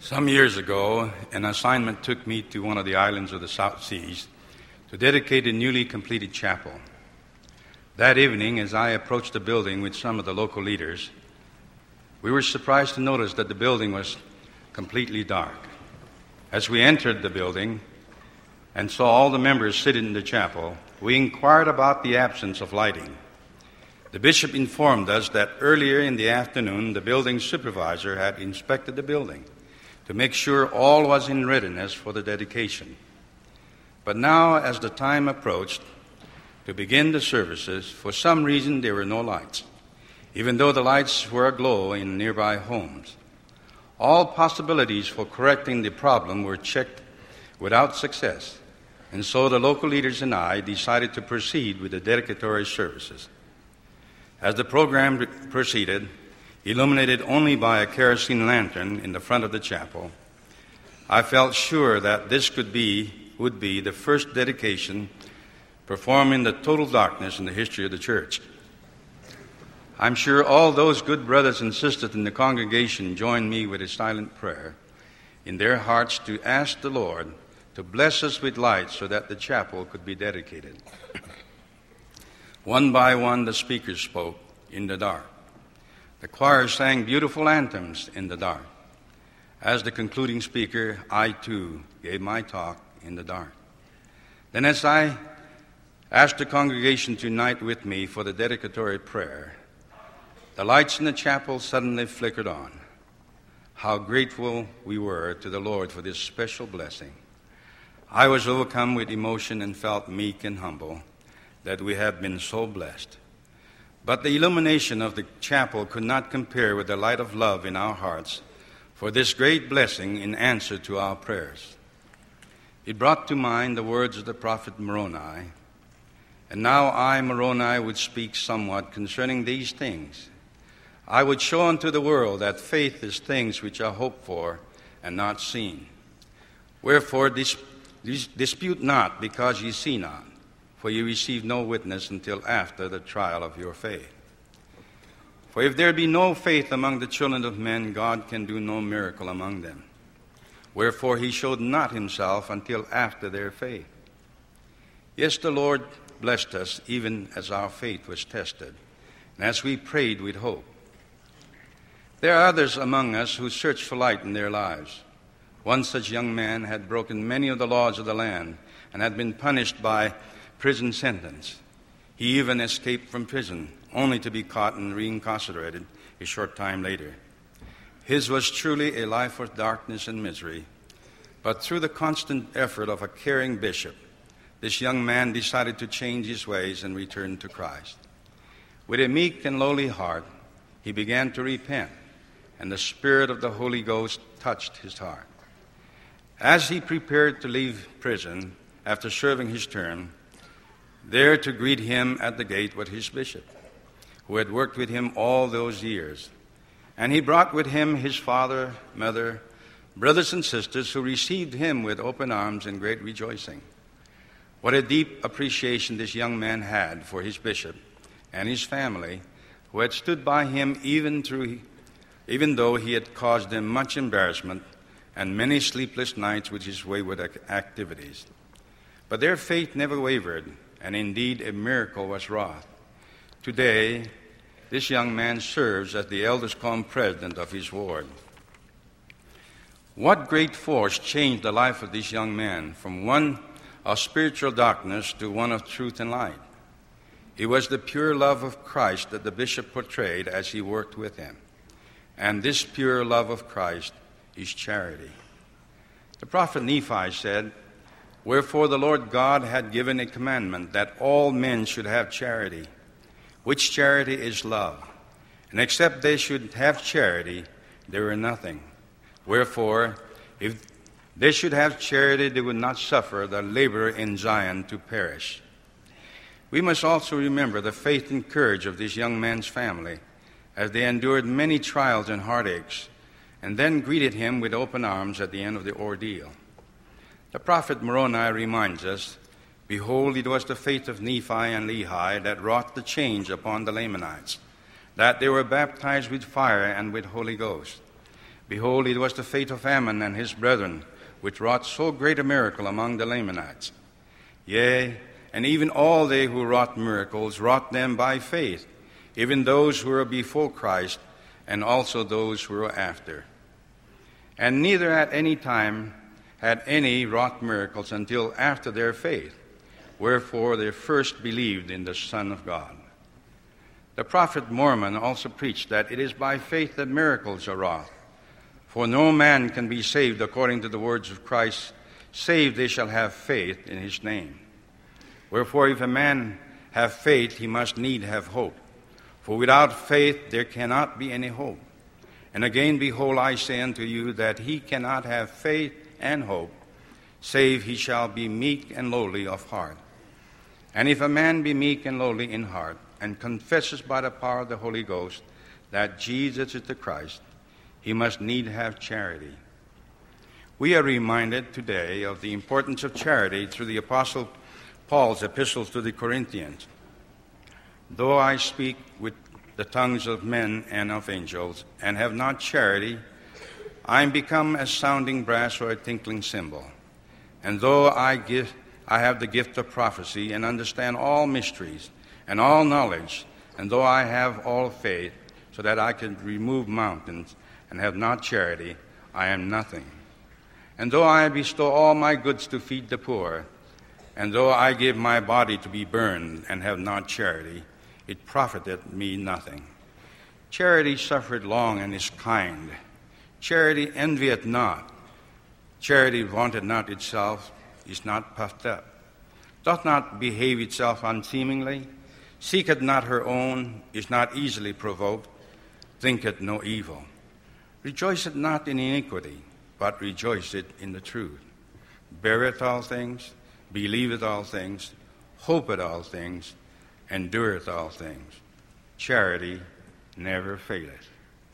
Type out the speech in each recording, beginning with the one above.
Some years ago, an assignment took me to one of the islands of the South Seas to dedicate a newly completed chapel. That evening, as I approached the building with some of the local leaders, we were surprised to notice that the building was completely dark. As we entered the building and saw all the members sitting in the chapel, we inquired about the absence of lighting. The bishop informed us that earlier in the afternoon, the building supervisor had inspected the building to make sure all was in readiness for the dedication. But now, as the time approached to begin the services, for some reason there were no lights, even though the lights were aglow in nearby homes. All possibilities for correcting the problem were checked without success, and so the local leaders and I decided to proceed with the dedicatory services. As the program proceeded, illuminated only by a kerosene lantern in the front of the chapel, I felt sure that this would be the first dedication performed in the total darkness in the history of the church. I'm sure all those good brothers and sisters in the congregation joined me with a silent prayer in their hearts to ask the Lord to bless us with light so that the chapel could be dedicated. One by one, the speakers spoke in the dark. The choir sang beautiful anthems in the dark. As the concluding speaker, I too gave my talk in the dark. Then as I asked the congregation to unite with me for the dedicatory prayer, the lights in the chapel suddenly flickered on. How grateful we were to the Lord for this special blessing. I was overcome with emotion and felt meek and humble that we have been so blessed. But the illumination of the chapel could not compare with the light of love in our hearts for this great blessing in answer to our prayers. It brought to mind the words of the prophet Moroni, and now I, Moroni, would speak somewhat concerning these things. I would show unto the world that faith is things which are hoped for and not seen. Wherefore dispute not because ye see not, for ye receive no witness until after the trial of your faith. For if there be no faith among the children of men, God can do no miracle among them. Wherefore he showed not himself until after their faith. Yes, the Lord blessed us even as our faith was tested, and as we prayed with hope. There are others among us who search for light in their lives. One such young man had broken many of the laws of the land and had been punished by prison sentence. He even escaped from prison, only to be caught and reincarcerated a short time later. His was truly a life of darkness and misery, but through the constant effort of a caring bishop, this young man decided to change his ways and return to Christ. With a meek and lowly heart, he began to repent, and the Spirit of the Holy Ghost touched his heart. As he prepared to leave prison after serving his term, there to greet him at the gate was his bishop, who had worked with him all those years. And he brought with him his father, mother, brothers and sisters who received him with open arms and great rejoicing. What a deep appreciation this young man had for his bishop and his family, who had stood by him even though he had caused them much embarrassment and many sleepless nights with his wayward activities. But their faith never wavered, and indeed a miracle was wrought. Today, this young man serves as the Elders' Quorum president of his ward. What great force changed the life of this young man from one of spiritual darkness to one of truth and light? It was the pure love of Christ that the bishop portrayed as he worked with him. And this pure love of Christ is charity. The prophet Nephi said, Wherefore the Lord God had given a commandment that all men should have charity, which charity is love. And except they should have charity, there were nothing. Wherefore, if they should have charity, they would not suffer the laborer in Zion to perish. We must also remember the faith and courage of this young man's family as they endured many trials and heartaches, and then greeted him with open arms at the end of the ordeal. The prophet Moroni reminds us, Behold, it was the faith of Nephi and Lehi that wrought the change upon the Lamanites, that they were baptized with fire and with Holy Ghost. Behold, it was the faith of Ammon and his brethren which wrought so great a miracle among the Lamanites. Yea, and even all they who wrought miracles wrought them by faith, even those who were before Christ, and also those who were after. And neither at any time had any wrought miracles until after their faith, wherefore they first believed in the Son of God. The prophet Mormon also preached that it is by faith that miracles are wrought. For no man can be saved according to the words of Christ, save they shall have faith in his name. Wherefore if a man have faith, he must need have hope. For without faith there cannot be any hope. And again, behold, I say unto you that he cannot have faith and hope, save he shall be meek and lowly of heart. And if a man be meek and lowly in heart, and confesses by the power of the Holy Ghost that Jesus is the Christ, he must need have charity. We are reminded today of the importance of charity through the Apostle Paul's epistles to the Corinthians. Though I speak with the tongues of men and of angels, and have not charity, I am become as sounding brass or a tinkling cymbal. And though I have the gift of prophecy, and understand all mysteries, and all knowledge, and though I have all faith, so that I can remove mountains, and have not charity, I am nothing. And though I bestow all my goods to feed the poor, and though I give my body to be burned, and have not charity, it profiteth me nothing. Charity suffereth long and is kind. Charity envieth not. Charity vaunteth not itself, is not puffed up, doth not behave itself unseemingly, seeketh not her own, is not easily provoked, thinketh no evil, rejoiceth not in iniquity, but rejoiceth in the truth, beareth all things, believeth all things, hopeth all things, endureth all things. Charity never faileth.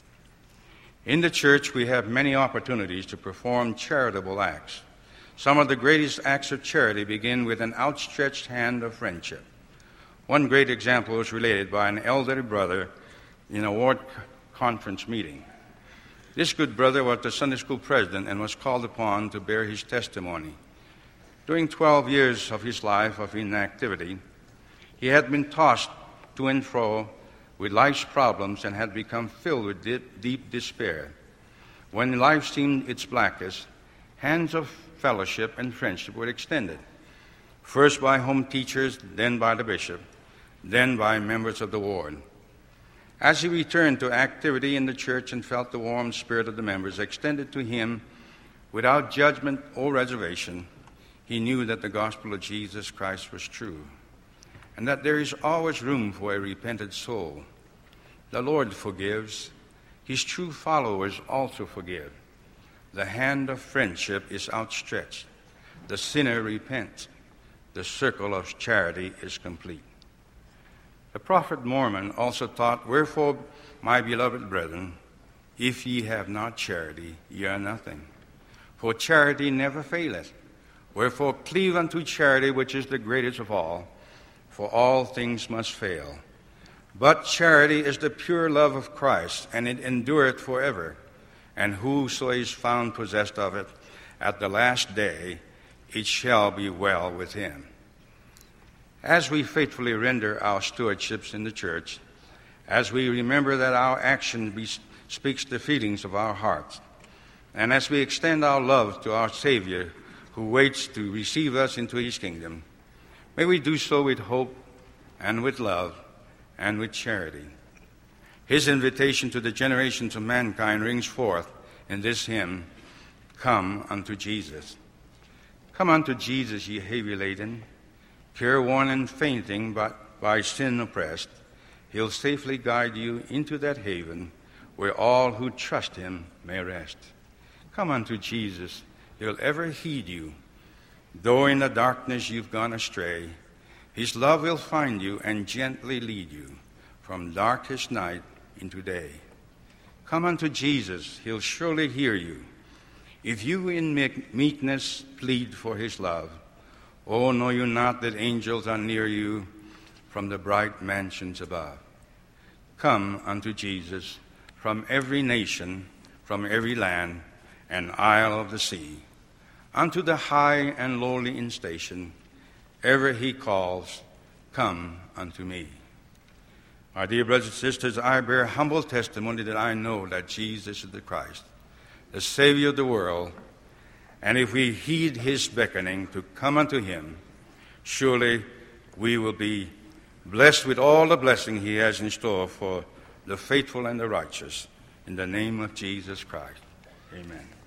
In the church, we have many opportunities to perform charitable acts. Some of the greatest acts of charity begin with an outstretched hand of friendship. One great example was related by an elderly brother in a ward conference meeting. This good brother was the Sunday school president and was called upon to bear his testimony. During 12 years of his life of inactivity, he had been tossed to and fro with life's problems and had become filled with deep despair. When life seemed its blackest, hands of fellowship and friendship were extended, first by home teachers, then by the bishop, then by members of the ward. As he returned to activity in the church and felt the warm spirit of the members extended to him without judgment or reservation, he knew that the gospel of Jesus Christ was true, and that there is always room for a repentant soul. The Lord forgives. His true followers also forgive. The hand of friendship is outstretched. The sinner repents. The circle of charity is complete. The prophet Mormon also taught, "Wherefore, my beloved brethren, if ye have not charity, ye are nothing. For charity never faileth. Wherefore, cleave unto charity, which is the greatest of all, for all things must fail. But charity is the pure love of Christ, and it endureth forever. And whoso is found possessed of it at the last day, it shall be well with him." As we faithfully render our stewardships in the church, as we remember that our action speaks the feelings of our hearts, and as we extend our love to our Savior who waits to receive us into his kingdom, may we do so with hope and with love and with charity. His invitation to the generations of mankind rings forth in this hymn, "Come unto Jesus." Come unto Jesus, ye heavy laden, careworn and fainting, but by sin oppressed. He'll safely guide you into that haven where all who trust him may rest. Come unto Jesus, he'll ever heed you. Though in the darkness you've gone astray, his love will find you and gently lead you from darkest night into day. Come unto Jesus, he'll surely hear you. If you in meekness plead for his love, oh, know you not that angels are near you from the bright mansions above? Come unto Jesus from every nation, from every land and isle of the sea, unto the high and lowly in station, ever he calls, come unto me. My dear brothers and sisters, I bear humble testimony that I know that Jesus is the Christ, the Savior of the world, and if we heed his beckoning to come unto him, surely we will be blessed with all the blessing he has in store for the faithful and the righteous. In the name of Jesus Christ, amen.